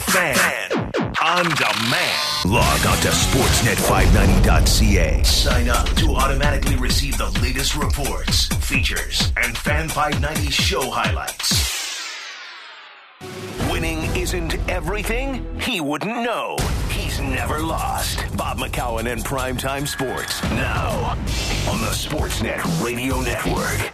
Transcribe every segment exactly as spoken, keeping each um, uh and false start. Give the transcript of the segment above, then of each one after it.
Fan, Fan on demand. Log on to sportsnet five ninety dot c a. Sign up to automatically receive the latest reports, features, and Fan five ninety show highlights. Winning isn't everything? He wouldn't know. He's never lost. Bob McCowan and Primetime Sports. Now on the Sportsnet Radio Network.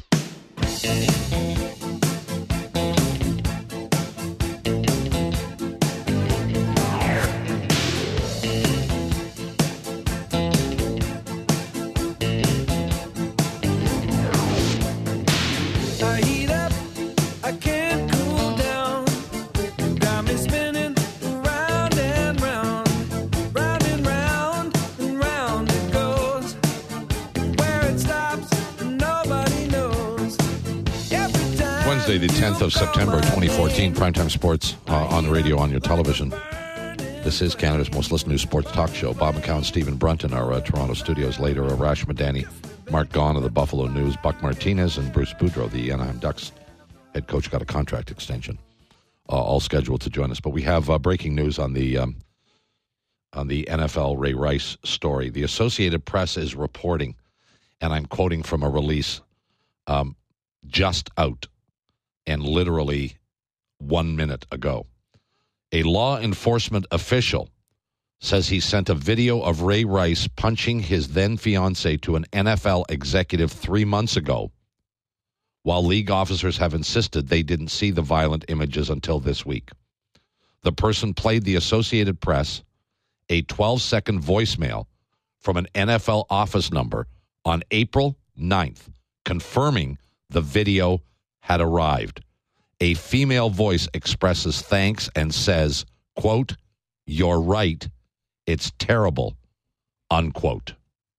Wednesday, the tenth of September, twenty fourteen, Primetime Sports uh, on the radio, on your television. This is Canada's most listened to sports talk show. Bob McCown, Stephen Brunt in our uh, Toronto studios. Later, Arash Madani, Mark Gaughan of the Buffalo News, Buck Martinez, and Bruce Boudreau, the Anaheim Ducks head coach, got a contract extension, uh, all scheduled to join us. But we have uh, breaking news on the um, on the N F L Ray Rice story. The Associated Press is reporting, and I'm quoting from a release um, just out, and literally one minute ago. A law enforcement official says he sent a video of Ray Rice punching his then-fiancée to an N F L executive three months ago, while league officers have insisted they didn't see the violent images until this week. The person played the Associated Press a twelve-second voicemail from an N F L office number on April ninth, confirming the video had arrived. A female voice expresses thanks and says, quote, "You're right, it's terrible," unquote.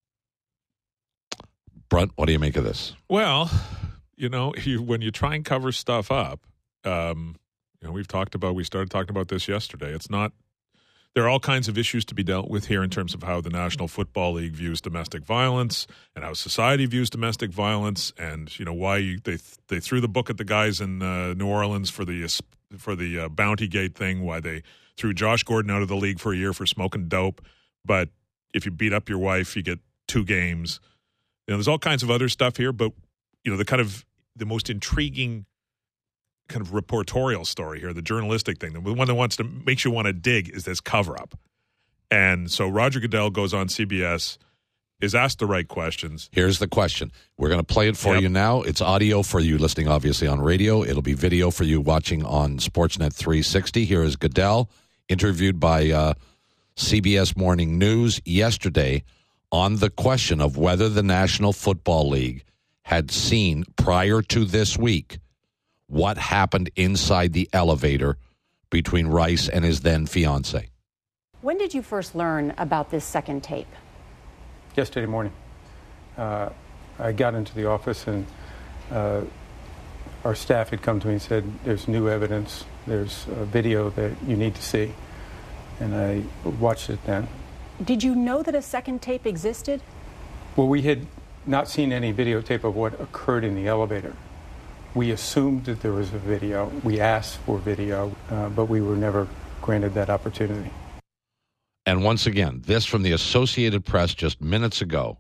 Brunt, what do you make of this? Well, you know, you, when you try and cover stuff up, um, you know, we've talked about, we started talking about this yesterday. It's not, there are all kinds of issues to be dealt with here in terms of how the National Football League views domestic violence and how society views domestic violence, and you know why you, they they threw the book at the guys in uh, New Orleans for the for the uh, Bounty Gate thing. Why they threw Josh Gordon out of the league for a year for smoking dope, but if you beat up your wife, you get two games. You know, there's all kinds of other stuff here, but you know the kind of the most intriguing kind of reportorial story here, the journalistic thing, the one that wants to makes you want to dig, is this cover-up. And so Roger Goodell goes on C B S, is asked the right questions. Here's the question. We're going to play it for Yep. you now. It's audio for you listening, obviously, on radio. It'll be video for you watching on Sportsnet three sixty. Here is Goodell, interviewed by uh, C B S Morning News yesterday on the question of whether the National Football League had seen, prior to this week, what happened inside the elevator between Rice and his then-fiancée. When did you first learn about this second tape? Yesterday morning. Uh, I got into the office and uh, our staff had come to me and said, there's new evidence, there's a video that you need to see. And I watched it then. Did you know that a second tape existed? Well, we had not seen any videotape of what occurred in the elevator. We assumed that there was a video. We asked for video, uh, but we were never granted that opportunity. And once again, this from the Associated Press just minutes ago.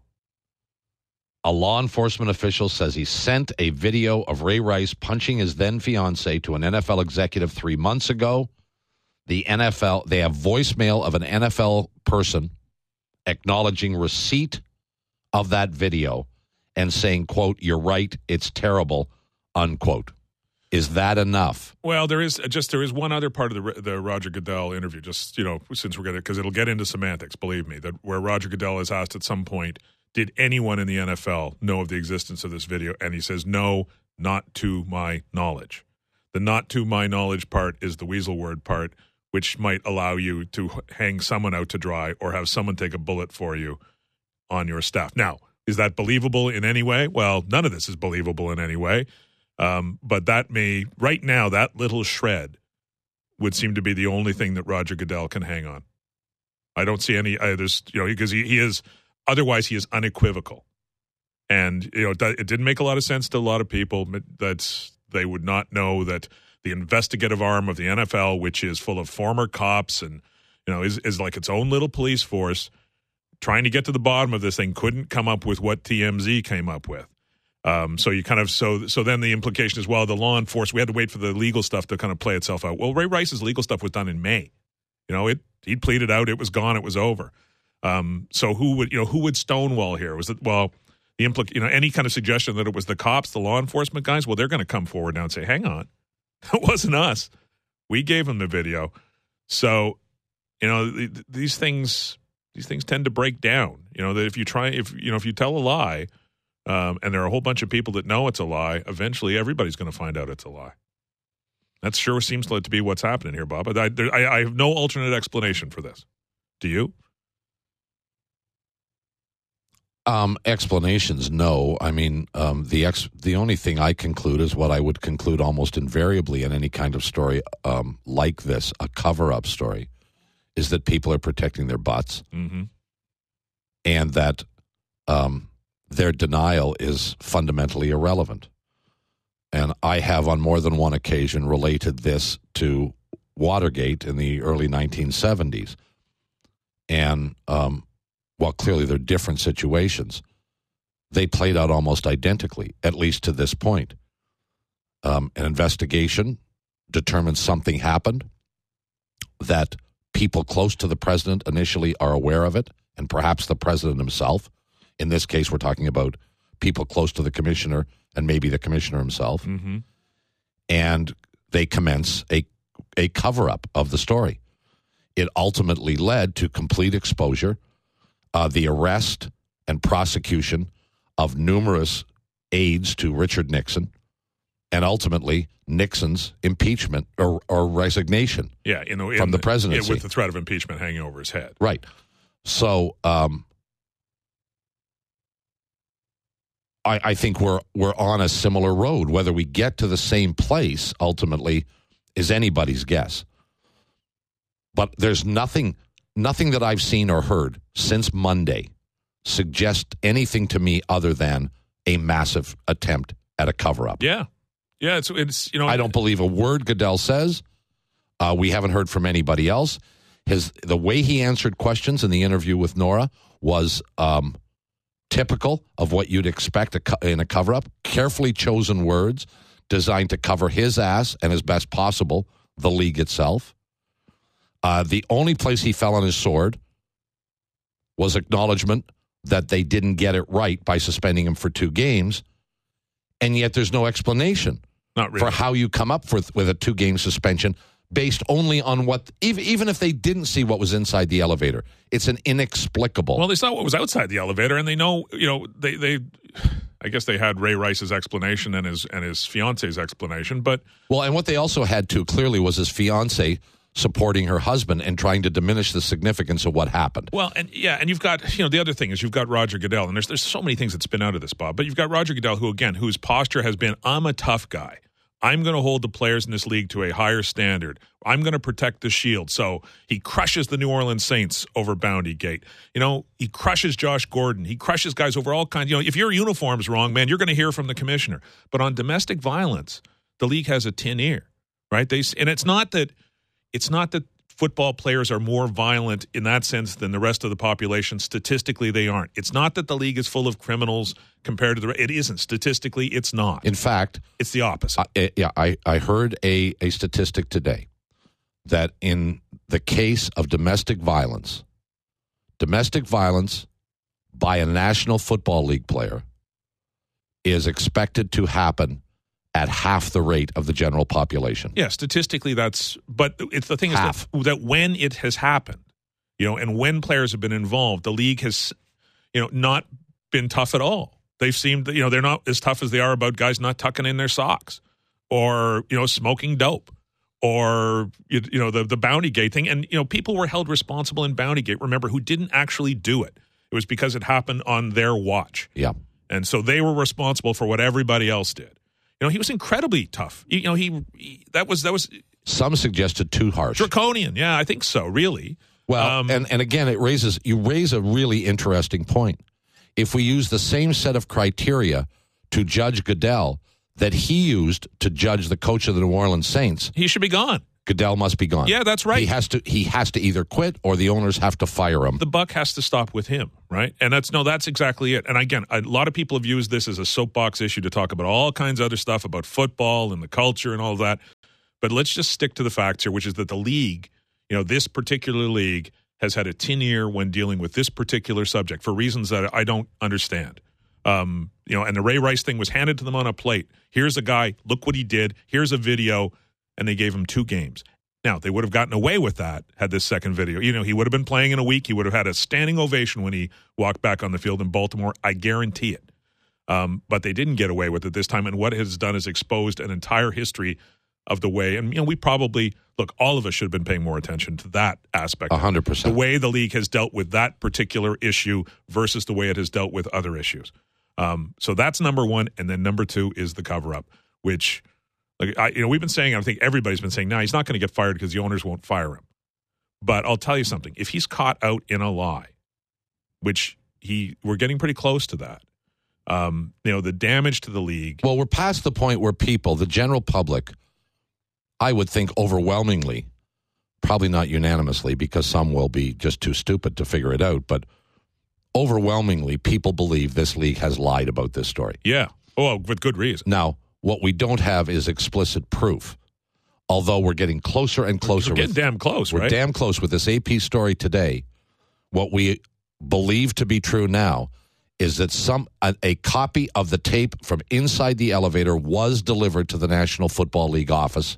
A law enforcement official says he sent a video of Ray Rice punching his then-fiancée to an N F L executive three months ago. The N F L, they have voicemail of an N F L person acknowledging receipt of that video and saying, quote, "You're right, it's terrible," unquote. Is that enough? Well, there is just there is one other part of the the Roger Goodell interview, just, you know, since we're going to, because it'll get into semantics, believe me, that where Roger Goodell is asked at some point, did anyone in the N F L know of the existence of this video? And he says, no, not to my knowledge. The not to my knowledge part is the weasel word part, which might allow you to hang someone out to dry or have someone take a bullet for you on your staff. Now, is that believable in any way? Well, none of this is believable in any way. Um, but that may, right now, that little shred would seem to be the only thing that Roger Goodell can hang on. I don't see any others, you know, because he, he is, otherwise he is unequivocal. And, you know, it didn't make a lot of sense to a lot of people that they would not know that the investigative arm of the N F L, which is full of former cops and, you know, is, is like its own little police force, trying to get to the bottom of this thing, couldn't come up with what T M Z came up with. Um, so you kind of so so then the implication is, well, the law enforcement, we had to wait for the legal stuff to kind of play itself out. Well, Ray Rice's legal stuff was done in May. You know, it he pleaded out, it was gone, it was over. Um, so who would you know who would stonewall here? Was it well the implic you know any kind of suggestion that it was the cops, the law enforcement guys? Well, they're going to come forward now and say, hang on, it wasn't us. We gave them the video. So you know th- these things these things tend to break down. You know that if you try if you know if you tell a lie. Um, and there are a whole bunch of people that know it's a lie. Eventually, everybody's going to find out it's a lie. That sure seems to be what's happening here, Bob. I, I, I have no alternate explanation for this. Do you? Um, explanations, no. I mean, um, the ex- the only thing I conclude is what I would conclude almost invariably in any kind of story um, like this, a cover-up story, is that people are protecting their butts, mm-hmm. and that um, their denial is fundamentally irrelevant. And I have on more than one occasion related this to Watergate in the early nineteen seventies. And um, while clearly they're different situations, they played out almost identically, at least to this point. Um, an investigation determines something happened, that people close to the president initially are aware of it, and perhaps the president himself. In this case, we're talking about people close to the commissioner and maybe the commissioner himself. Mm-hmm. And they commence a, a cover-up of the story. It ultimately led to complete exposure, uh, the arrest and prosecution of numerous aides to Richard Nixon, and ultimately Nixon's impeachment or, or resignation yeah, you know, in, from the presidency. Yeah, with the threat of impeachment hanging over his head. Right. So um, I, I think we're we're on a similar road. Whether we get to the same place ultimately is anybody's guess. But there's nothing nothing that I've seen or heard since Monday suggest anything to me other than a massive attempt at a cover-up. Yeah. Yeah, it's, it's you know. I don't believe a word Goodell says. Uh, we haven't heard from anybody else. His the way he answered questions in the interview with Nora was um, typical of what you'd expect a co- in a cover-up. Carefully chosen words designed to cover his ass and as best possible the league itself. Uh, the only place he fell on his sword was acknowledgement that they didn't get it right by suspending him for two games, and yet there's no explanation Not really. for how you come up with, with a two-game suspension based only on what, even, even if they didn't see what was inside the elevator. It's an inexplicable. Well, they saw what was outside the elevator, and they know, you know, they, they I guess they had Ray Rice's explanation and his and his fiance's explanation, but Well, and what they also had to clearly was his fiance supporting her husband and trying to diminish the significance of what happened. Well, and yeah, and you've got, you know, the other thing is you've got Roger Goodell, and there's there's so many things that spin out of this, Bob, but you've got Roger Goodell, who, again, whose posture has been, I'm a tough guy. I'm going to hold the players in this league to a higher standard. I'm going to protect the shield. So he crushes the New Orleans Saints over Bounty Gate. You know, he crushes Josh Gordon. He crushes guys over all kinds. You know, if your uniform's wrong, man, you're going to hear from the commissioner. But on domestic violence, the league has a tin ear, right? They and it's not that it's not that football players are more violent in that sense than the rest of the population. Statistically, they aren't. It's not that the league is full of criminals compared to the. It isn't. Statistically, it's not. In fact, it's the opposite. I, yeah, I, I heard a, a statistic today that in the case of domestic violence, domestic violence by a National Football League player is expected to happen at half the rate of the general population. Yeah, statistically, that's. But it's the thing is that, that when it has happened, you know, and when players have been involved, the league has, you know, not been tough at all. They've seemed, you know, they're not as tough as they are about guys not tucking in their socks, or you know, smoking dope, or you, you know, the the Bounty Gate thing. And you know, people were held responsible in Bounty Gate. Remember, who didn't actually do it. It was because it happened on their watch. Yeah, and so they were responsible for what everybody else did. You know, he was incredibly tough. You know, he, he that was that was some suggested too harsh, draconian. Yeah, I think so. Really. Well, um, and and again, it raises you raise a really interesting point. If we use the same set of criteria to judge Goodell that he used to judge the coach of the New Orleans Saints, He should be gone. Goodell must be gone. Yeah, that's right. He has to. He has to either quit or the owners have to fire him. The buck has to stop with him, right? And that's no, that's exactly it. And again, a lot of people have used this as a soapbox issue to talk about all kinds of other stuff about football and the culture and all of that. But let's just stick to the facts here, which is that the league, you know, this particular league has had a tin ear when dealing with this particular subject for reasons that I don't understand. Um, you know, and the Ray Rice thing was handed to them on a plate. Here's a guy. Look what he did. Here's a video. And they gave him two games. Now, they would have gotten away with that had this second video. You know, he would have been playing in a week. He would have had a standing ovation when he walked back on the field in Baltimore. I guarantee it. Um, but they didn't get away with it this time. And what it has done is exposed an entire history of the way. And, you know, we probably, look, all of us should have been paying more attention to that aspect. one hundred percent. The way the league has dealt with that particular issue versus the way it has dealt with other issues. Um, so that's number one. And then number two is the cover-up, which... Like I, you know, we've been saying, I think everybody's been saying, now nah, he's not going to get fired because the owners won't fire him. But I'll tell you something. If he's caught out in a lie, which he, we're getting pretty close to that, um, you know, the damage to the league. Well, we're past the point where people, the general public, I would think overwhelmingly, probably not unanimously because some will be just too stupid to figure it out, but overwhelmingly people believe this league has lied about this story. Yeah. Oh, with good reason. Now, what we don't have is explicit proof, although we're getting closer and closer. We're getting with, damn close, we're right? damn close with this A P story today. What we believe to be true now is that some a, a copy of the tape from inside the elevator was delivered to the National Football League office,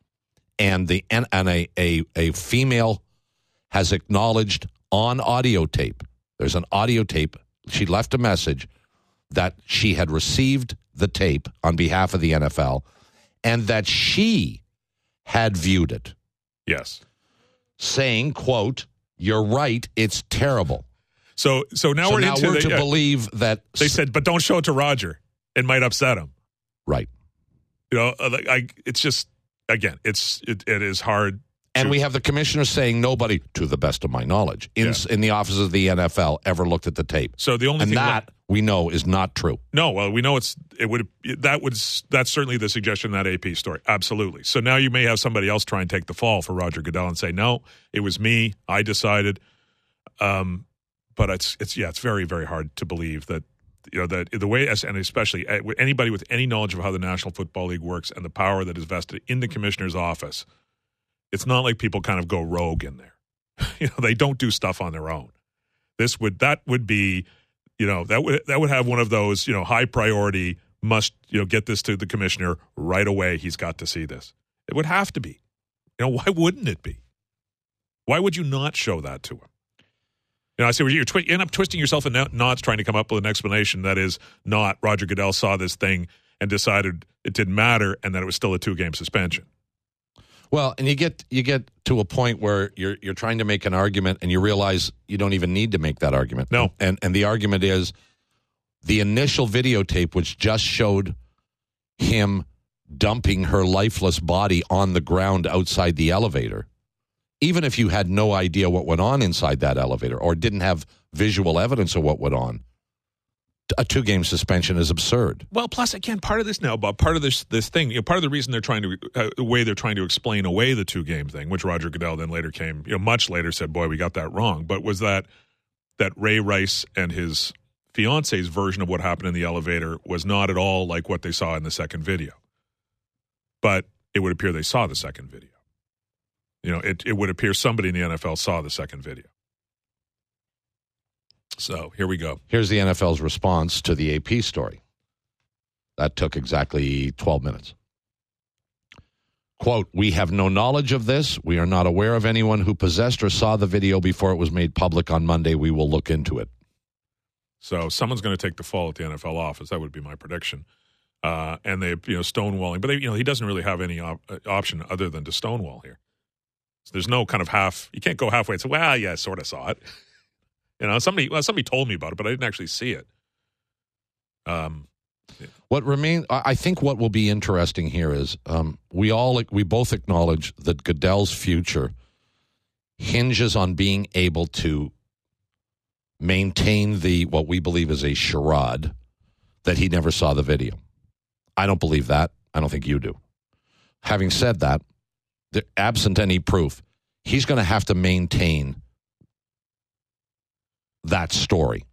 and the and, and a, a a female has acknowledged on audio tape. There's an audio tape. She left a message that she had received the tape on behalf of the N F L and that she had viewed it. Yes. Saying, quote, "You're right, it's terrible." So so now so we're now into we're the, to uh, believe that they said, but don't show it to Roger. It might upset him. Right. You know, like I, it's just, again, it's it, it is hard. And to, we have the commissioner saying nobody, to the best of my knowledge, in, Yeah. in the offices of the N F L ever looked at the tape. So the only and thing that we know is not true. No, well, we know it's it would that would that's certainly the suggestion in that A P story. Absolutely. So now you may have somebody else try and take the fall for Roger Goodell and say, "No, it was me. I decided." Um, but it's it's yeah, it's very very hard to believe that you know that the way and especially anybody with any knowledge of how the National Football League works and the power that is vested in the commissioner's office. It's not like people kind of go rogue in there. You know, they don't do stuff on their own. This would that would be, you know, that would that would have one of those, you know, high priority must, you know, get this to the commissioner right away. He's got to see this. It would have to be. You know, why wouldn't it be? Why would you not show that to him? You know, I say well, you twi- end up twisting yourself in knots trying to come up with an explanation that is not Roger Goodell saw this thing and decided it didn't matter and that it was still a two-game suspension. Well, and you get you get to a point where you're you're trying to make an argument and you realize you don't even need to make that argument. No. And and the argument is the initial videotape, which just showed him dumping her lifeless body on the ground outside the elevator. Even if you had no idea what went on inside that elevator or didn't have visual evidence of what went on, a two-game suspension is absurd. Well, plus again, part of this now, Bob, part of this this thing, you know, part of the reason they're trying to, uh, the way they're trying to explain away the two-game thing, which Roger Goodell then later came, you know, much later said, "Boy, we got that wrong," but was that that Ray Rice and his fiance's version of what happened in the elevator was not at all like what they saw in the second video. But it would appear they saw the second video. You know, it it would appear somebody in the N F L saw the second video. So here we go. Here's the N F L's response to the A P story. That took exactly twelve minutes. Quote, "We have no knowledge of this. We are not aware of anyone who possessed or saw the video before it was made public on Monday. We will look into it." So someone's going to take the fall at the N F L office. That would be my prediction. Uh, and they, you know, stonewalling. But, they, you know, he doesn't really have any op- option other than to stonewall here. So there's no kind of half. You can't go halfway and say, well, yeah, I sort of saw it. You know, somebody well, somebody told me about it, but I didn't actually see it. Um, yeah. What remains, I think, what will be interesting here is um, we all we both acknowledge that Goodell's future hinges on being able to maintain the what we believe is a charade that he never saw the video. I don't believe that. I don't think you do. Having said that, the, absent any proof, he's going to have to maintain that story.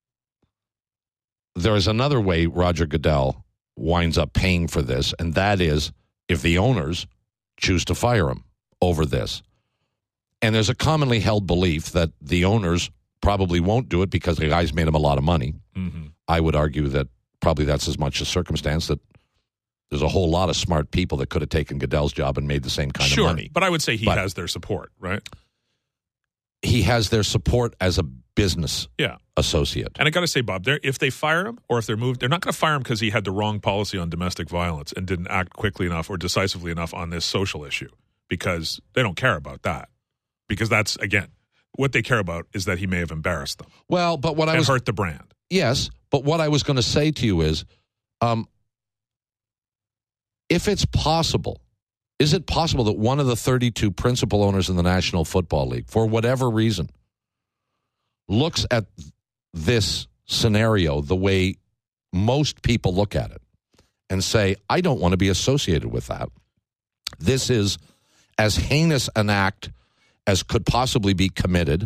There is another way Roger Goodell winds up paying for this, and that is if the owners choose to fire him over this. And there's a commonly held belief that the owners probably won't do it because the guy's made him a lot of money. Mm-hmm. I would argue that probably that's as much a circumstance that there's a whole lot of smart people that could have taken Goodell's job and made the same kind sure, of money. But I would say he but has their support, right? He has their support as a business yeah. associate. And I got to say, Bob, if they fire him or if they're moved, they're not going to fire him because he had the wrong policy on domestic violence and didn't act quickly enough or decisively enough on this social issue, because they don't care about that. Because that's, again, what they care about is that he may have embarrassed them. Well, but what I and was hurt the brand. Yes, but what I was going to say to you is, um, if it's possible, is it possible that one of the thirty-two principal owners in the National Football League, for whatever reason, looks at this scenario the way most people look at it and say, I don't want to be associated with that. This is as heinous an act as could possibly be committed,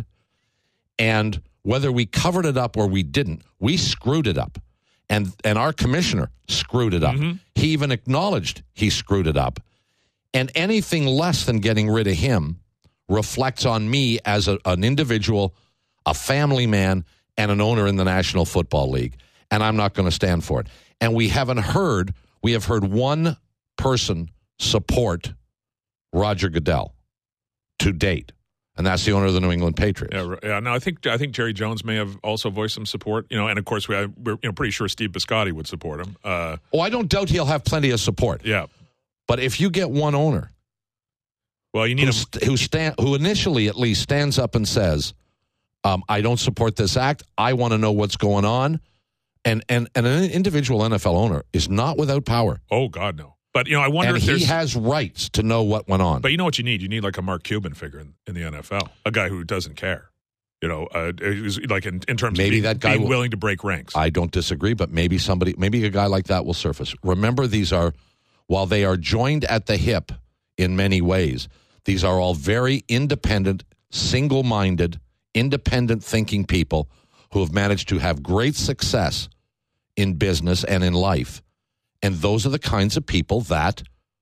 and whether we covered it up or we didn't, we screwed it up. And and our commissioner screwed it up. Mm-hmm. He even acknowledged he screwed it up. And anything less than getting rid of him reflects on me as a, an individual, a family man, and an owner in the National Football League. And I'm not going to stand for it. And we haven't heard, we have heard one person support Roger Goodell to date. And that's the owner of the New England Patriots. Yeah, yeah. No, I think I think Jerry Jones may have also voiced some support. You know, and of course we, we're you know pretty sure Steve Biscotti would support him. Uh, oh, I don't doubt he'll have plenty of support. Yeah, but if you get one owner, well, you need who, who stand who initially at least stands up and says, um, "I don't support this act. I want to know what's going on," and and and an individual N F L owner is not without power. Oh God, no. But, you know, I wonder and if he there's... has rights to know what went on. But you know what you need? You need like a Mark Cuban figure in, in the N F L, a guy who doesn't care. You know, uh, like in, in terms maybe of being, that guy being will, willing to break ranks. I don't disagree, but maybe somebody, maybe a guy like that will surface. Remember, these are, while they are joined at the hip in many ways, these are all very independent, single-minded, independent thinking people who have managed to have great success in business and in life. And those are the kinds of people that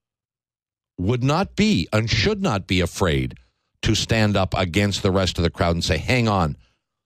would not be and should not be afraid to stand up against the rest of the crowd and say, hang on,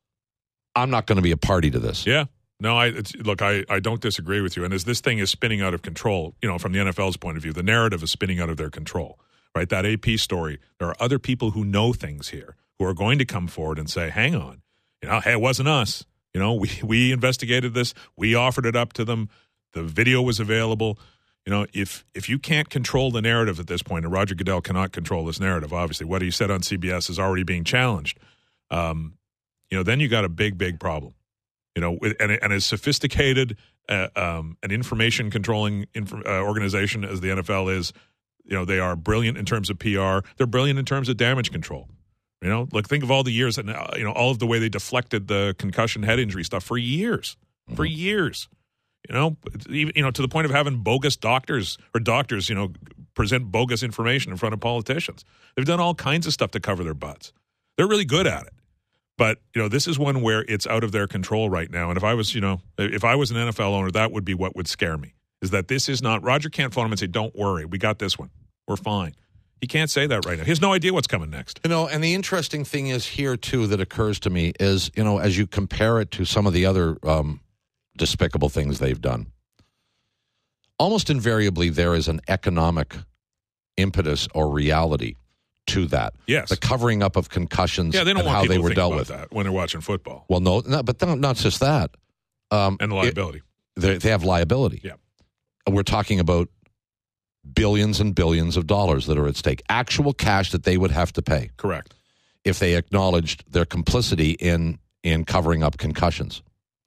I'm not going to be a party to this. Yeah. No, I it's, look, I, I don't disagree with you. And as this thing is spinning out of control, you know, from the N F L's point of view, the narrative is spinning out of their control, right? That A P story, there are other people who know things here who are going to come forward and say, hang on, you know, hey, it wasn't us. You know, we, we investigated this. We offered it up to them. The video was available. You know, if if you can't control the narrative at this point, and Roger Goodell cannot control this narrative, obviously, what he said on C B S is already being challenged, um, you know, then you got a big, big problem. You know, and, and as sophisticated uh, um, an information controlling inf- uh, organization as the N F L is, you know, they are brilliant in terms of P R. They're brilliant in terms of damage control. You know, like think of all the years and, uh, you know, all of the way they deflected the concussion head injury stuff for years, mm-hmm. for years. You know, even, you know, to the point of having bogus doctors or doctors, you know, present bogus information in front of politicians. They've done all kinds of stuff to cover their butts. They're really good at it. But, you know, this is one where it's out of their control right now. And if I was, you know, if I was an N F L owner, that would be what would scare me, is that this is not, Roger can't phone him and say, don't worry, we got this one. We're fine. He can't say that right now. He has no idea what's coming next. You know, and the interesting thing is here, too, that occurs to me is, you know, as you compare it to some of the other um, despicable things they've done, almost invariably there is an economic impetus or reality to that. Yes. The covering up of concussions yeah, they don't and want how people they to were think dealt about with. That when they're watching football. Well, no, no but not, not just that. Um, and the liability. It, they, they have liability. Yeah. We're talking about billions and billions of dollars that are at stake. Actual cash that they would have to pay. Correct. If they acknowledged their complicity in, in covering up concussions.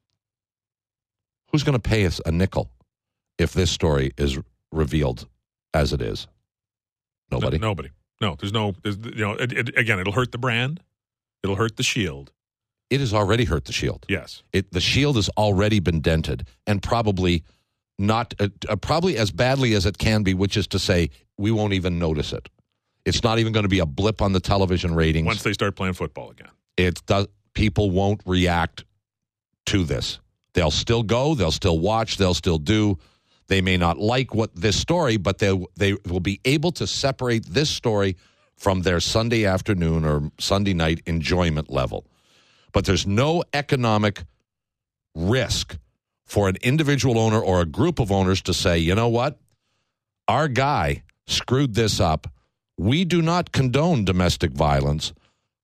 Who's going to pay us a nickel if this story is revealed as it is? Nobody. No, nobody. No, there's no, there's, you know, it, it, again, it'll hurt the brand. It'll hurt the Shield. It has already hurt the Shield. Yes. It, the Shield has already been dented, and probably not uh, uh, probably as badly as it can be, which is to say we won't even notice it. It's not even going to be a blip on the television ratings. Once they start playing football again. It does. People won't react to this. They'll still go. They'll still watch. They'll still do. They may not like what this story, but they they will be able to separate this story from their Sunday afternoon or Sunday night enjoyment level. But there's no economic risk for an individual owner or a group of owners to say, you know what? Our guy screwed this up. We do not condone domestic violence.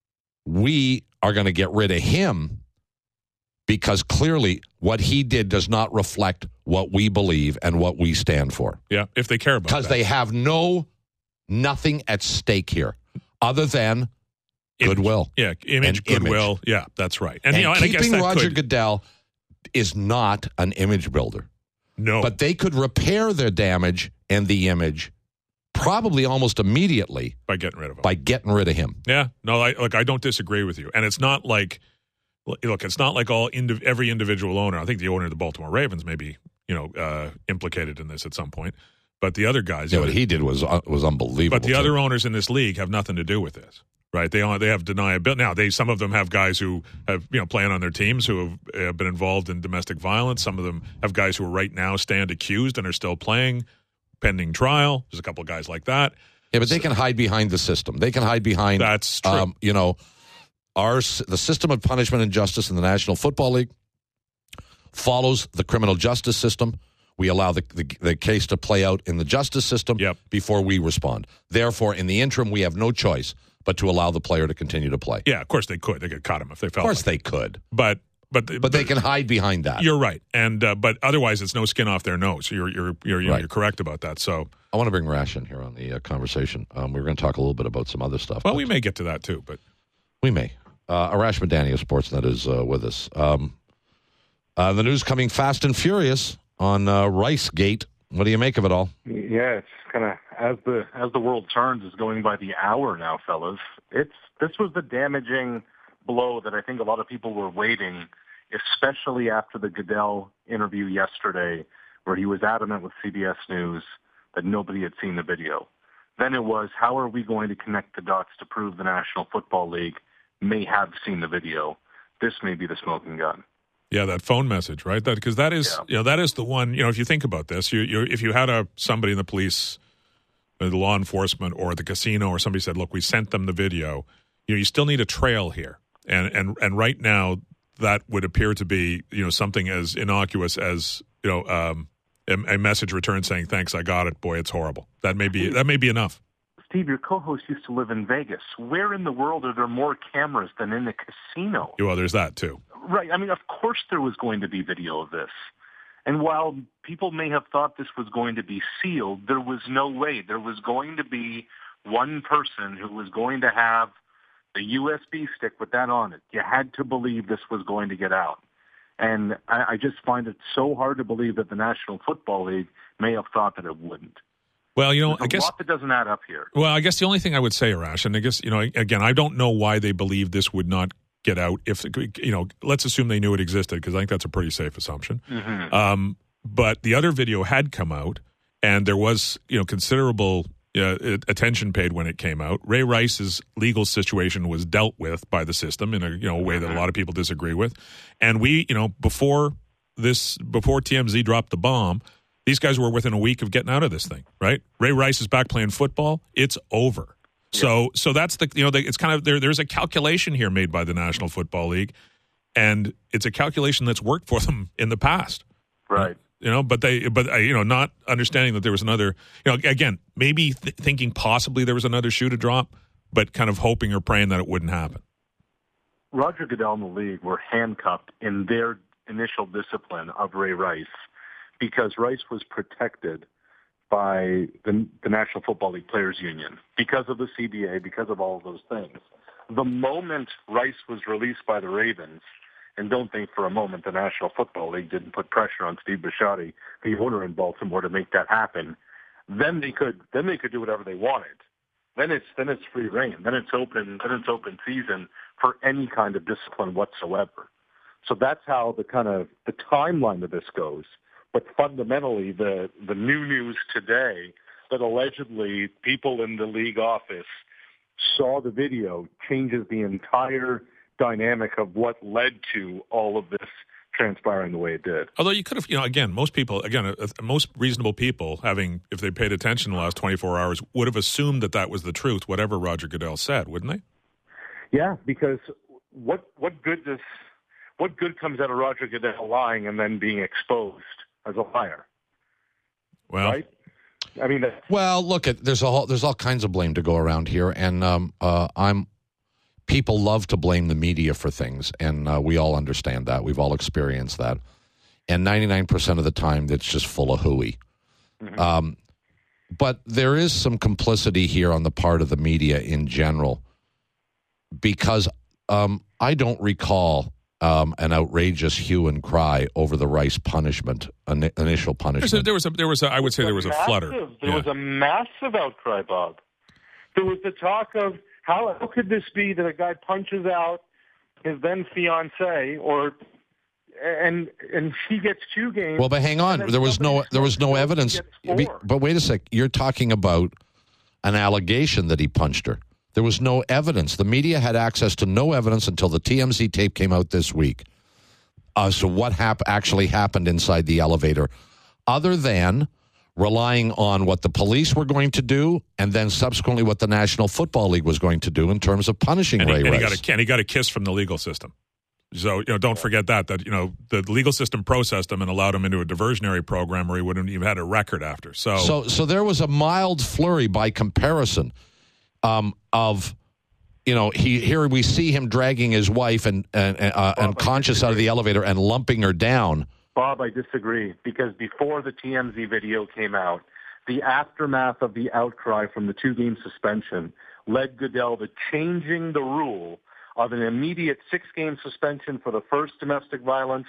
We are going to get rid of him because clearly what he did does not reflect what we believe and what we stand for. Yeah, if they care about Because that. they have no, nothing at stake here other than Image. goodwill. Yeah, image, And goodwill. image. Yeah, that's right. And, And, you know, and I guess keeping that Roger could, Goodell is not an image builder. no, But they could repair their damage and the image probably almost immediately by getting rid of him. by getting rid of him. Yeah, no, I, look, I don't disagree with you, and it's not like, look, it's not like all indiv- every individual owner. I think the owner of the Baltimore Ravens may be, you know, uh, implicated in this at some point, but the other guys, Yeah, you know, what he did was uh, was unbelievable. but the too. other owners in this league have nothing to do with this, right? They they have deniability. Now, they some of them have guys who have you know playing on their teams who have uh, been involved in domestic violence. Some of them have guys who right now stand accused and are still playing, pending trial. There's a couple of guys like that. Yeah, but they can hide behind the system. They can hide behind. That's true. Um, you know, our the system of punishment and justice in the National Football League follows the criminal justice system. We allow the, the the case to play out in the justice system Yep. before we respond. Therefore, in the interim, we have no choice but to allow the player to continue to play. Yeah, of course they could. They could cut him if they Of felt. course, like. they could, But but but they can hide behind that. You're right, and uh, but otherwise, it's no skin off their nose. You're you're you're you're, Right. you're correct about that. So, I want to bring Rash in here on the uh, conversation. Um, we're going to talk a little bit about some other stuff. well, but we may get to that too. But we may. Uh, Arash Madani of Sportsnet is uh, with us. Um, uh, the news coming fast and furious on uh, Rice Gate. What do you make of it all? Yeah, it's kind of as the as the world turns is going by the hour now, fellas. It's this was the damaging blow that I think a lot of people were waiting, especially after the Goodell interview yesterday, where he was adamant with C B S News that nobody had seen the video. Then it was, how are we going to connect the dots to prove the National Football League may have seen the video? This may be the smoking gun. yeah, that phone message, right? That because that is Yeah. you know that is the one. You know, if you think about this, you you if you had a somebody in the police, uh, the law enforcement, or the casino, or somebody said, "Look, we sent them the video." You know, you still need a trail here, and and and right now that would appear to be you know something as innocuous as you know um, a, a message returned saying, "Thanks, I got it. Boy, it's horrible." That may be that may be enough. Steve, your co-host used to live in Vegas. Where in the world are there more cameras than in the casino? Well, there's that too. Right. I mean, of course there was going to be video of this. And while people may have thought this was going to be sealed, there was no way. There was going to be one person who was going to have the U S B stick with that on it. You had to believe this was going to get out. And I, I just find it so hard to believe that the National Football League may have thought that it wouldn't. Well, you know, There's I a guess lot that doesn't add up here. Well, I guess the only thing I would say, Arash, and I guess, you know, again, I don't know why they believe this would not get out. If, you know, let's assume they knew it existed, because I think that's a pretty safe assumption. Mm-hmm. Um, but the other video had come out, and there was, you know, considerable uh, attention paid when it came out. Ray Rice's legal situation was dealt with by the system in a, you know, a way that a lot of people disagree with. And we, you know, before this, before T M Z dropped the bomb, these guys were within a week of getting out of this thing, right? Ray Rice is back playing football. It's over. Yeah. So, so that's the you know the, it's kind of there. There's a calculation here made by the National Football League, and it's a calculation that's worked for them in the past, Right. You know, but they, but uh, you know, not understanding that there was another. You know, again, maybe th- thinking possibly there was another shoe to drop, but kind of hoping or praying that it wouldn't happen. Roger Goodell and the league were handcuffed in their initial discipline of Ray Rice, because Rice was protected by the, the National Football League Players Union, because of the C B A, because of all of those things. The moment Rice was released by the Ravens, and don't think for a moment the National Football League didn't put pressure on Steve Bisciotti, the owner in Baltimore, to make that happen, then they could then they could do whatever they wanted. Then it's then it's free reign. Then it's open then it's open season for any kind of discipline whatsoever. So that's how the kind of the timeline of this goes. But fundamentally, the, the new news today that allegedly people in the league office saw the video changes the entire dynamic of what led to all of this transpiring the way it did. Although you could have, you know, again, most people, again, uh, most reasonable people, having, if they paid attention in the last twenty-four hours, would have assumed that that was the truth, whatever Roger Goodell said, wouldn't they? Yeah, because what what good does what good comes out of Roger Goodell lying and then being exposed as a liar? Well, right? I mean, that's, Well, look at there's a whole, there's all kinds of blame to go around here, and um, uh, I'm people love to blame the media for things, and uh, we all understand that. We've all experienced that, and ninety-nine percent of the time, it's just full of hooey. mm-hmm. Um, but there is some complicity here on the part of the media in general, because um, I don't recall um, an outrageous hue and cry over the Rice punishment, in, initial punishment. there was a, there was a, I would say there was a massive, flutter. There Yeah. was a massive outcry, Bob. There was the talk of how, how could this be that a guy punches out his then fiance, or and and she gets two games. Well, but hang on, there was no there was no evidence. But wait a sec, you're talking about an allegation that he punched her. There was no evidence. The media had access to no evidence until the T M Z tape came out this week as to what hap- actually happened inside the elevator, other than relying on what the police were going to do and then subsequently what the National Football League was going to do in terms of punishing and he, Ray and he Rice. got a, and he got a kiss from the legal system. So, you know, don't forget that, that, you know, the legal system processed him and allowed him into a diversionary program where he wouldn't even had a record after. So, So, so there was a mild flurry by comparison um, of, you know, he here we see him dragging his wife and and uh, and conscious out of the elevator and lumping her down. Bob, I disagree, because before the T M Z video came out, the aftermath of the outcry from the two-game suspension led Goodell to changing the rule of an immediate six-game suspension for the first domestic violence,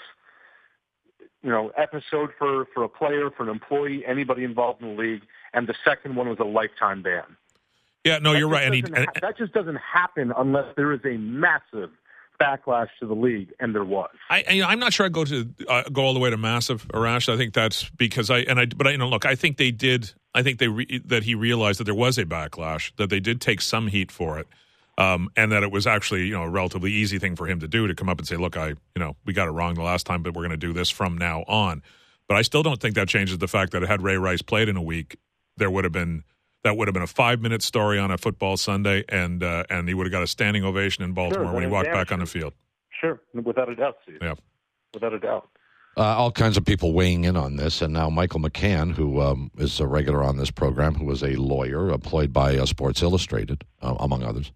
you know, episode for, for a player, for an employee, anybody involved in the league, and the second one was a lifetime ban. yeah, no, That you're just right. And he, doesn't and, ha- that just doesn't happen unless there is a massive backlash to the league, and there was. I, I, you know, I'm not sure I go to uh, go all the way to massive, Arash. I think that's because I and I, but I, you know, look, I think they did. I think they re, that he realized that there was a backlash, that they did take some heat for it, um, and that it was actually, you know, a relatively easy thing for him to do, to come up and say, "Look, I, you know, we got it wrong the last time, but we're going to do this from now on." But I still don't think that changes the fact that had Ray Rice played in a week, there would have been. That would have been a five-minute story on a football Sunday, and uh, and he would have got a standing ovation in Baltimore Sure, when he walked yeah, back on sure. the field. Sure, without a doubt, Steve. Yeah. Without a doubt. Uh, all kinds of people weighing in on this, and now Michael McCann, who um, is a regular on this program, who was a lawyer employed by uh, Sports Illustrated, uh, among others,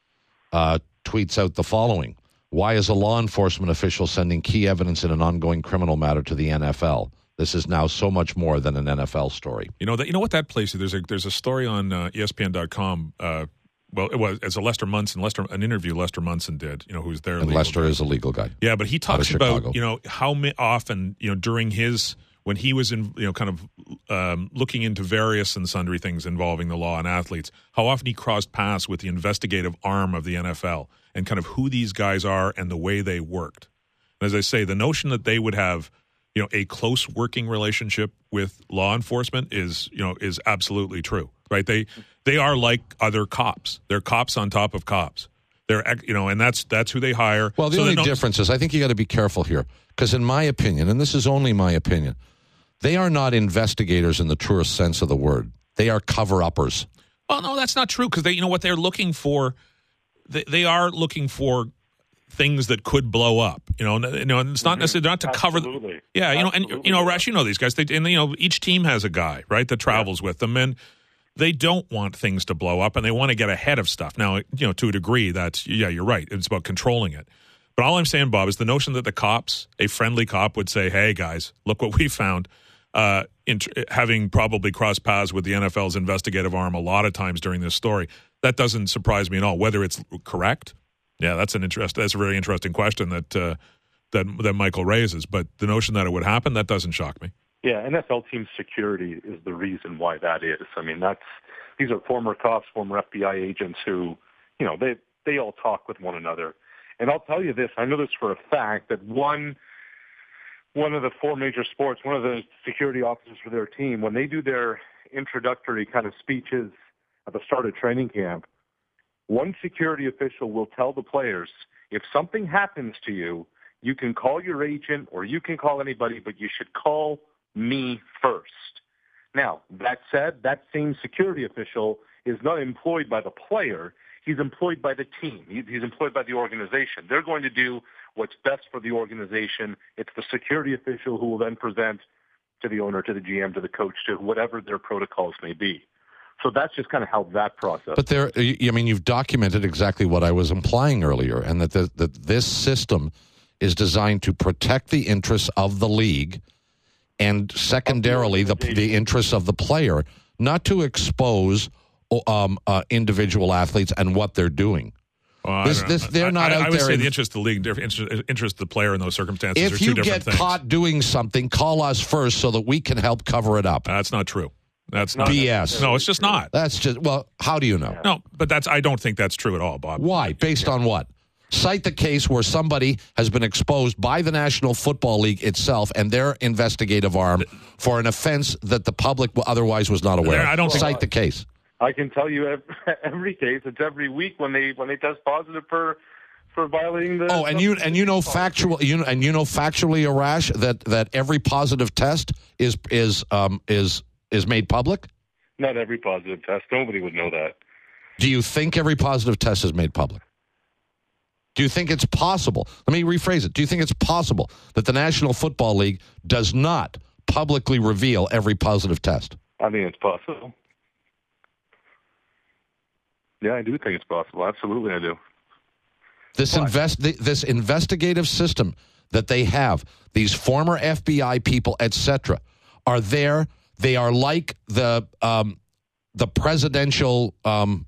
uh, tweets out the following: "Why is a law enforcement official sending key evidence in an ongoing criminal matter to the N F L? This is now so much more than an N F L story." You know that. You know what that place is. There's a there's a story on uh, E S P N dot com. Uh, well, it was it's a Lester Munson, Lester an interview Lester Munson did. You know, who's there. And Lester is a legal guy. Yeah, but he talks of about Chicago. you know how ma- often you know during his when he was in you know kind of um, looking into various and sundry things involving the law and athletes, how often he crossed paths with the investigative arm of the N F L and kind of who these guys are and the way they worked. And as I say, the notion that they would have you know a close working relationship with law enforcement is you know is absolutely true, right? They they are like other cops. They're cops on top of cops. They're you know, and that's that's who they hire. Well, the So only no- difference is I think you got to be careful here, because in my opinion, and this is only my opinion, they are not investigators in the truest sense of the word. They are cover-uppers. Well, no, that's not true, because they you know what they're looking for. They, they are looking for things that could blow up, you know. And, you know, and it's not necessarily not to Absolutely. cover. The, yeah, you know, and Absolutely. you know, Rash, you know these guys. They and you know each team has a guy, right, that travels with them, and they don't want things to blow up, and they want to get ahead of stuff. Now, you know, to a degree, that's yeah, you're right. It's about controlling it. But all I'm saying, Bob, is the notion that the cops, a friendly cop, would say, "Hey, guys, look what we found." Uh, in, having probably crossed paths with the N F L's investigative arm a lot of times during this story, that doesn't surprise me at all. Whether it's correct. Yeah, that's an interest. That's a very interesting question that uh, that that Michael raises. But the notion that it would happen, that doesn't shock me. Yeah, N F L team security is the reason why that is. I mean, that's these are former cops, former F B I agents who, you know, they they all talk with one another. And I'll tell you this: I know this for a fact that one one of the four major sports, one of the security officers for their team, when they do their introductory kind of speeches at the start of training camp, one security official will tell the players, if something happens to you, you can call your agent or you can call anybody, but you should call me first. Now, that said, that same security official is not employed by the player. He's employed by the team. He's employed by the organization. They're going to do what's best for the organization. It's the security official who will then present to the owner, to the G M, to the coach, to whatever their protocols may be. So that's just kind of how that process. But there, I mean, you've documented exactly what I was implying earlier, and that the, that this system is designed to protect the interests of the league, and secondarily the the interests of the player, not to expose um, uh, individual athletes and what they're doing. Well, this, this, they're not I, out I would there. say in, the interest of the league, interest, interest of the player in those circumstances if are two you different get things. caught doing something, call us first so that we can help cover it up. That's not true. That's Not not B S. No, it's just not. That's just, well, how do you know? No, but that's. I don't think that's true at all, Bob. Why? Based on what? Cite the case where somebody has been exposed by the National Football League itself and their investigative arm for an offense that the public otherwise was not aware There, of. I don't think- Cite the case. I can tell you every, every case. It's every week when they when they test positive for for violating the. Oh, and you and you know factual you know, and you know factually, Arash, that that every positive test is is um is is made public. Not every positive test. Nobody would know that. Do you think every positive test is made public? Do you think it's possible? Let me rephrase it. Do you think it's possible that the National Football League does not publicly reveal every positive test? I think it's possible. Yeah, I do think it's possible. Absolutely, I do. This invest this investigative system that they have, these former F B I people, et cetera, are there. They are like the um, the presidential. Um,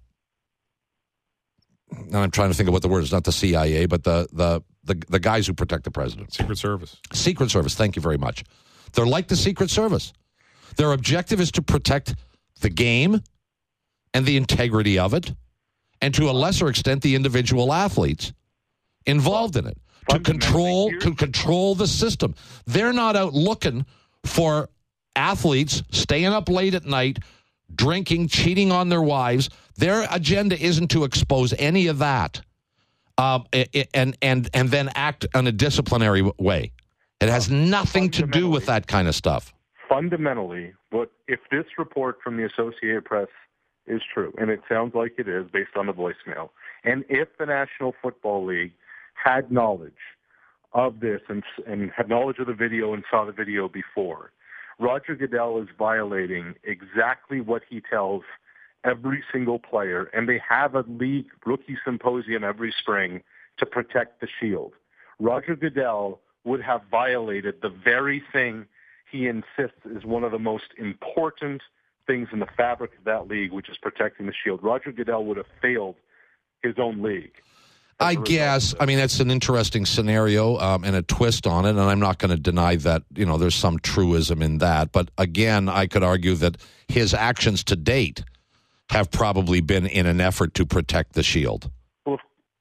now I'm trying to think of what the word is. Not the C I A, but the the the, the guys who protect the president. Secret Service. Secret Service. Thank you very much. They're like the Secret Service. Their objective is to protect the game and the integrity of it, and to a lesser extent, the individual athletes involved in it, to control to control the system. They're not out looking for athletes staying up late at night, drinking, cheating on their wives. Their agenda isn't to expose any of that, um, and and and then act in a disciplinary way. It has nothing to do with that kind of stuff. Fundamentally, what if this report from the Associated Press is true, and it sounds like it is based on the voicemail, and if the National Football League had knowledge of this and, and had knowledge of the video and saw the video before, Roger Goodell is violating exactly what he tells every single player, and they have a league rookie symposium every spring to protect the shield. Roger Goodell would have violated the very thing he insists is one of the most important things in the fabric of that league, which is protecting the shield. Roger Goodell would have failed his own league. I guess. I mean, that's an interesting scenario um, and a twist on it, and I'm not going to deny that, you know, there's some truism in that. But again, I could argue that his actions to date have probably been in an effort to protect the shield. Well,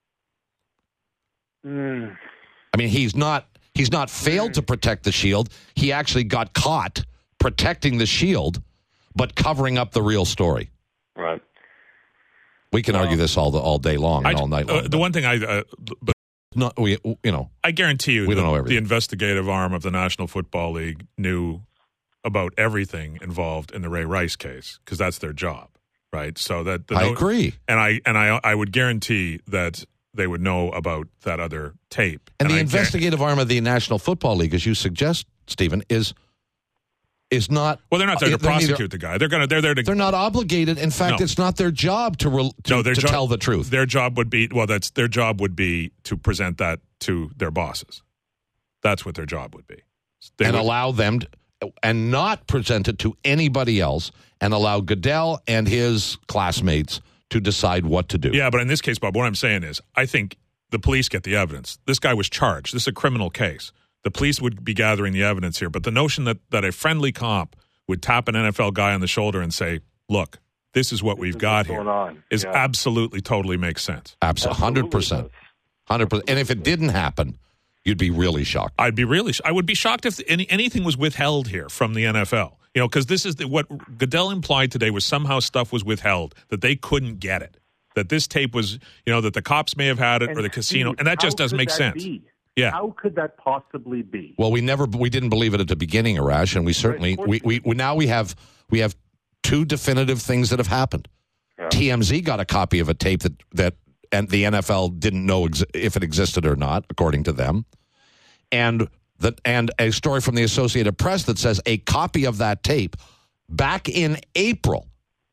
mm, I mean, he's not he's not failed to protect the shield. He actually got caught protecting the shield, but covering up the real story. right. We can argue this all the, all day long and I, all night long. uh, the one thing I, uh, but not we, you know, I guarantee you, We don't the, know everything. the investigative arm of the National Football League knew about everything involved in the Ray Rice case because that's their job, right? So that the I no- agree. and I and I I would guarantee that they would know about that other tape. And, the I investigative arm of the National Football League, as you suggest, Stephen, is is not. Well, they're not there to they're neither- prosecute the guy. They're gonna. They're there to. They're not obligated. In fact, No. it's not their job to re, to, no, their to job, tell the truth. Their job would be well. That's their job would be to present that to their bosses. That's what their job would be. They and would- allow them to, and not present it to anybody else, and allow Goodell and his classmates to decide what to do. Yeah, but in this case, Bob, what I'm saying is, I think the police get the evidence. This guy was charged. This is a criminal case. The police would be gathering the evidence here. But the notion that, that a friendly cop would tap an N F L guy on the shoulder and say, look, this is what we've is got what's here, going on. is Yeah. absolutely, totally makes sense. Absolutely, hundred percent, hundred percent. And if it didn't happen, You'd be really shocked. I'd be really. Sh- I would be shocked if any, anything was withheld here from the N F L. You know, because this is the, what Goodell implied today was somehow stuff was withheld, that they couldn't get it, that this tape was, you know, that the cops may have had it and or the casino, Steve, and that just doesn't make sense. Be? Yeah. How could that possibly be? Well, we never, we didn't believe it at the beginning, Arash, and we certainly, right, we, we, we now we have, we have two definitive things that have happened. Yeah. T M Z got a copy of a tape that that, and the N F L didn't know ex- if it existed or not, according to them, and that, and a story from the Associated Press that says a copy of that tape back in April,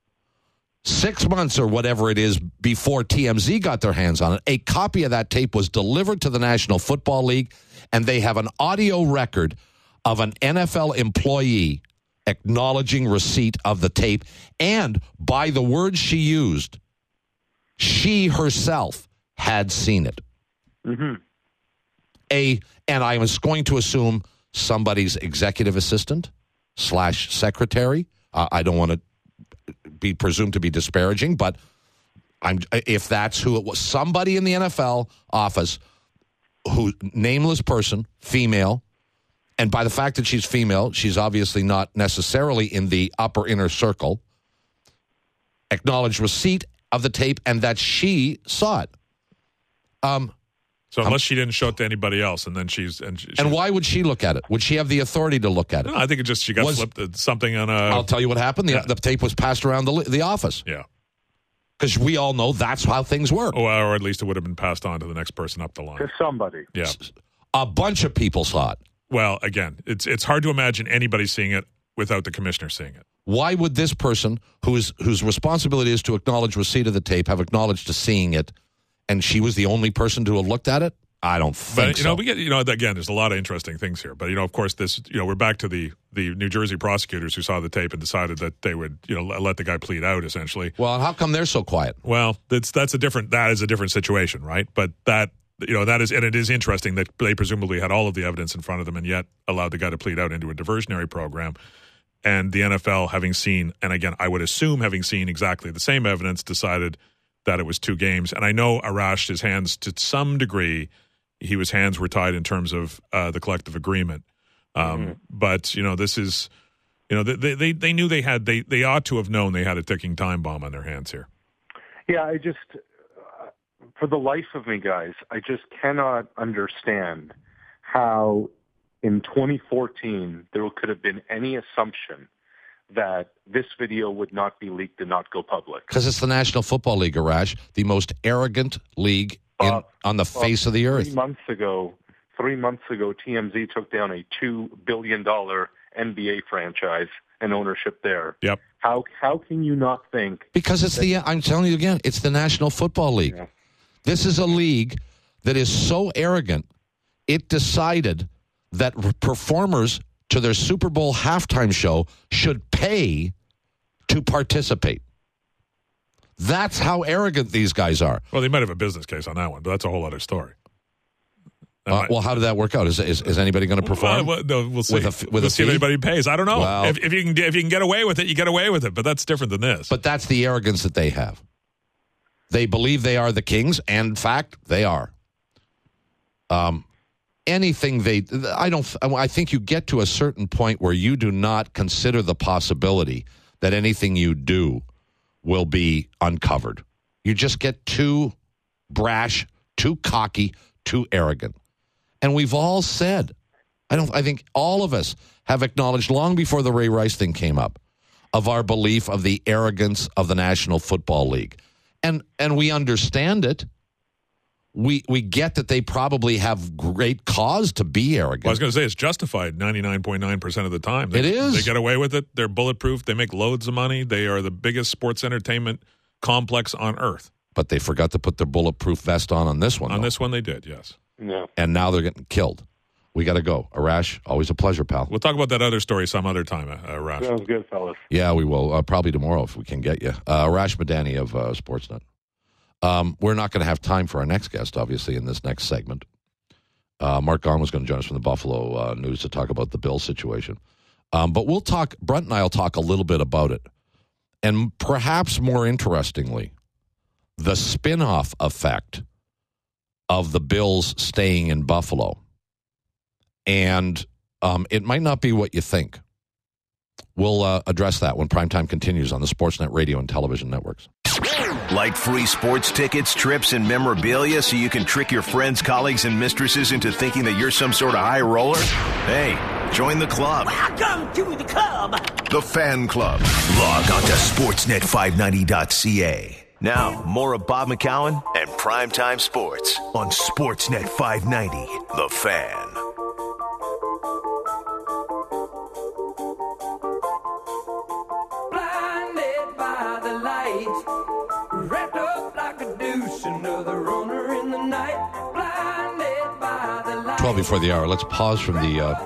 six months or whatever it is before T M Z got their hands on it, a copy of that tape was delivered to the National Football League, and they have an audio record of an N F L employee acknowledging receipt of the tape, and by the words she used, she herself had seen it. Mm-hmm. A, and I was going to assume somebody's executive assistant slash secretary. Uh, I don't want to be presumed to be disparaging, but I'm if that's who it was, somebody in the N F L office, who nameless person, female, and by the fact that she's female, she's obviously not necessarily in the upper inner circle, acknowledged receipt of the tape and that she saw it. Um, so unless um, she didn't show it to anybody else, and then she's and, she, and why would she look at it? Would she have the authority to look at it? No, I think it just she got was, slipped something on a. I'll tell you what happened. The, yeah. the tape was passed around the the office. Yeah, because we all know that's how things work. Oh, or at least it would have been passed on to the next person up the line. To somebody. Yeah, a bunch of people saw it. Well, again, it's it's hard to imagine anybody seeing it without the commissioner seeing it. Why would this person, whose whose responsibility is to acknowledge receipt of the tape, have acknowledged to seeing it, and she was the only person to have looked at it? I don't think but, you so. know, we get, you know, again, there's a lot of interesting things here. But, you know, of course, this, you know, we're back to the, the New Jersey prosecutors who saw the tape and decided that they would, you know, let the guy plead out, essentially. Well, how come they're so quiet? Well, that's that's a different, that is a different situation, right? But that, you know, that is, and it is interesting that they presumably had all of the evidence in front of them and yet allowed the guy to plead out into a diversionary program. And the N F L, having seen, and again, I would assume having seen exactly the same evidence, decided that it was two games. And I know Arash, his hands, to some degree, he was hands were tied in terms of uh, the collective agreement. Um, mm-hmm. But, you know, this is, you know, they, they, they knew they had, they, they ought to have known they had a ticking time bomb on their hands here. Yeah, I just, uh, for the life of me, guys, I just cannot understand how in twenty fourteen there could have been any assumption that this video would not be leaked and not go public. Because it's the National Football League, Arash, the most arrogant league in, uh, on the uh, face of the earth. Three months ago, three months ago, T M Z took down a two billion dollars N B A franchise and ownership there. Yep. How how can you not think? Because it's the, I'm telling you again, it's the National Football League. Yeah. This is a league that is so arrogant, it decided that performers to their Super Bowl halftime show should pay to participate. That's how arrogant these guys are. Well, they might have a business case on that one, but that's a whole other story. Uh, might... Well, how did that work out? Is is, is anybody going to perform? Well, no, we'll see. With a, with we'll a see fee? if anybody pays. I don't know. Well, if, if you can, if you can get away with it, you get away with it. But that's different than this. But that's the arrogance that they have. They believe they are the kings, and in fact, they are. Um. Anything they, I don't, I think you get to a certain point where you do not consider the possibility that anything you do will be uncovered. You just get too brash, too cocky, too arrogant. And we've all said, I don't, I think all of us have acknowledged long before the Ray Rice thing came up of our belief of the arrogance of the National Football League. And, and we understand it. We we get that they probably have great cause to be arrogant. Well, I was going to say it's justified ninety-nine point nine percent of the time. They, it is. They get away with it. They're bulletproof. They make loads of money. They are the biggest sports entertainment complex on earth. But they forgot to put their bulletproof vest on on this one. On though. this one they did, yes. Yeah. And now they're getting killed. We got to go. Arash, always a pleasure, pal. We'll talk about that other story some other time, uh, Arash. Sounds good, fellas. Yeah, we will. Uh, probably tomorrow if we can get you. Uh, Arash Madani of uh, Sportsnet. Um, we're not going to have time for our next guest, obviously, in this next segment. Uh, Mark Gaughan was going to join us from the Buffalo uh, News to talk about the Bills situation. Um, but we'll talk, Brent and I will talk a little bit about it. And perhaps more interestingly, the spin-off effect of the Bills staying in Buffalo And um, it might not be what you think. We'll uh, address that when Primetime continues on the Sportsnet radio and television networks. Like free sports tickets, trips, and memorabilia so you can trick your friends, colleagues, and mistresses into thinking that you're some sort of high roller? Hey, join the club. Welcome to the club. The Fan Club. Log on to sportsnet five ninety dot c a. Now, more of Bob McCown and Primetime Sports on Sportsnet five ninety, The Fan. Blinded by the light, wrapped up like a douche, another runner in the night. Blinded by the light. twelve before the hour. Let's pause from the uh,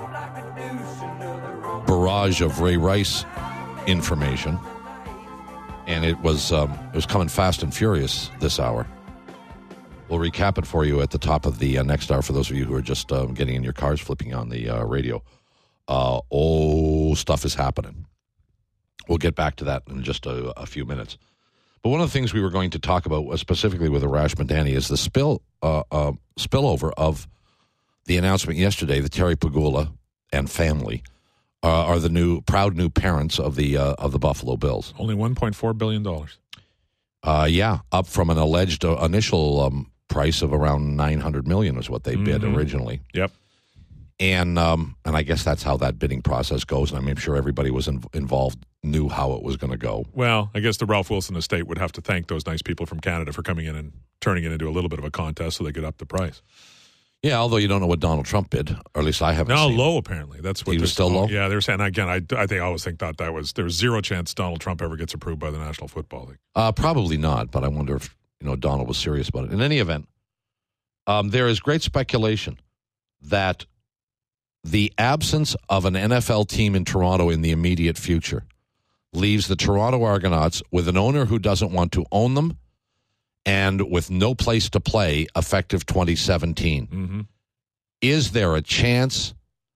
barrage of Ray Rice information. And it was um, it was coming fast and furious this hour. We'll recap it for you at the top of the uh, next hour for those of you who are just um, getting in your cars, flipping on the uh, radio. Uh, oh, stuff is happening. We'll get back to that in just a, a few minutes. But one of the things we were going to talk about, was specifically with Arash Madani, is the spill uh, uh, spillover of the announcement yesterday that Terry Pegula and family Uh, are the new proud new parents of the uh, of the Buffalo Bills. Only one point four billion dollars. Uh, yeah, up from an alleged uh, initial um, price of around nine hundred million dollars was what they bid Mm-hmm. originally. Yep. And um, and I guess that's how that bidding process goes. And I'm sure everybody was in, involved knew how it was going to go. Well, I guess the Ralph Wilson estate would have to thank those nice people from Canada for coming in and turning it into a little bit of a contest so they could up the price. Yeah, although you don't know what Donald Trump bid, or at least I haven't No, seen. low apparently. That's what He was they're- still low? Yeah, they were saying again. I, I think I always think that that was there's zero chance Donald Trump ever gets approved by the National Football League. Uh, probably not, but I wonder if you know Donald was serious about it. In any event, um, there is great speculation that the absence of an N F L team in Toronto in the immediate future leaves the Toronto Argonauts with an owner who doesn't want to own them and with no place to play effective twenty seventeen. Mm-hmm. Is there a chance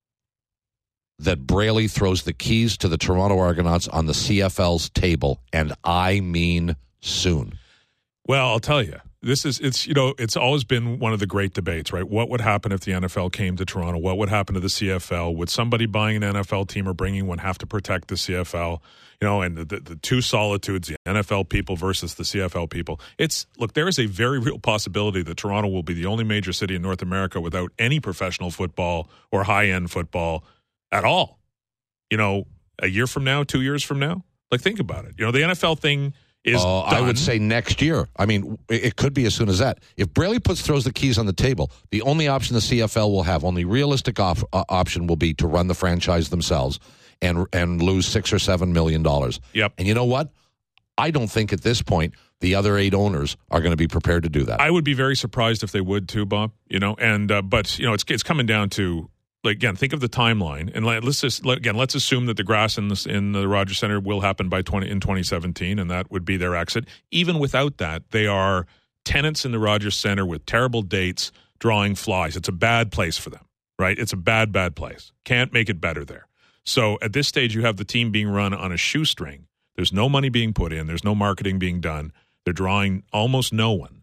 that Braley throws the keys to the Toronto Argonauts on the C F L's table, and I mean soon? Well, I'll tell you. This is it's you know it's always been one of the great debates, right? What would happen if the N F L came to Toronto? What would happen to the C F L? Would somebody buying an N F L team or bringing one have to protect the C F L? You know, and the, the, the two solitudes, the N F L people versus the C F L people. It's look, there is a very real possibility that Toronto will be the only major city in North America without any professional football or high-end football at all. You know, a year from now, two years from now, like think about it. You know, the N F L thing is uh, I would say next year. I mean, it, it could be as soon as that. If Braley puts throws the keys on the table, the only option the C F L will have, only realistic op, uh, option will be to run the franchise themselves and and lose six or seven million dollars. Yep. And you know what? I don't think at this point the other eight owners are going to be prepared to do that. I would be very surprised if they would too, Bob. You know, and uh, but you know, it's it's coming down to. Like, again, think of the timeline, and let, let's just let, again let's assume that the grass in the in the Rogers Center will happen by twenty in twenty seventeen, and that would be their exit. Even without that, they are tenants in the Rogers Center with terrible dates, drawing flies. It's a bad place for them, right? It's a bad, bad place. Can't make it better there. So at this stage, you have the team being run on a shoestring. There's no money being put in. There's no marketing being done. They're drawing almost no one,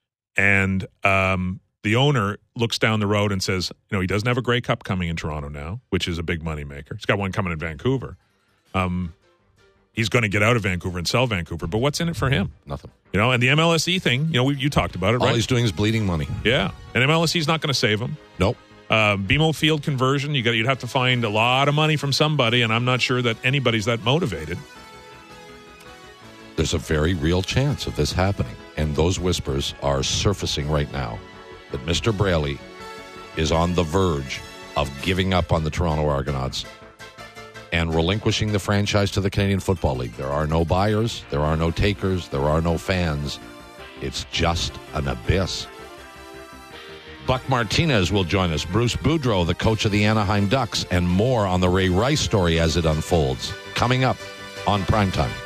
and um. The owner looks down the road and says, you know, he doesn't have a Grey Cup coming in Toronto now, which is a big moneymaker. He's got one coming in Vancouver. Um, he's going to get out of Vancouver and sell Vancouver, but what's in it for him? Nothing. You know, and the M L S E thing, you know, we, you talked about it, All right? he's doing is bleeding money. Yeah, and M L S E is not going to save him. Nope. Uh, B M O Field conversion, you got, you'd have to find a lot of money from somebody, and I'm not sure that anybody's that motivated. There's a very real chance of this happening, and those whispers are surfacing right now. That Mister Braley is on the verge of giving up on the Toronto Argonauts and relinquishing the franchise to the Canadian Football League. There are no buyers, there are no takers, there are no fans. It's just an abyss. Buck Martinez will join us, Bruce Boudreau, the coach of the Anaheim Ducks, and more on the Ray Rice story as it unfolds. Coming up on Primetime.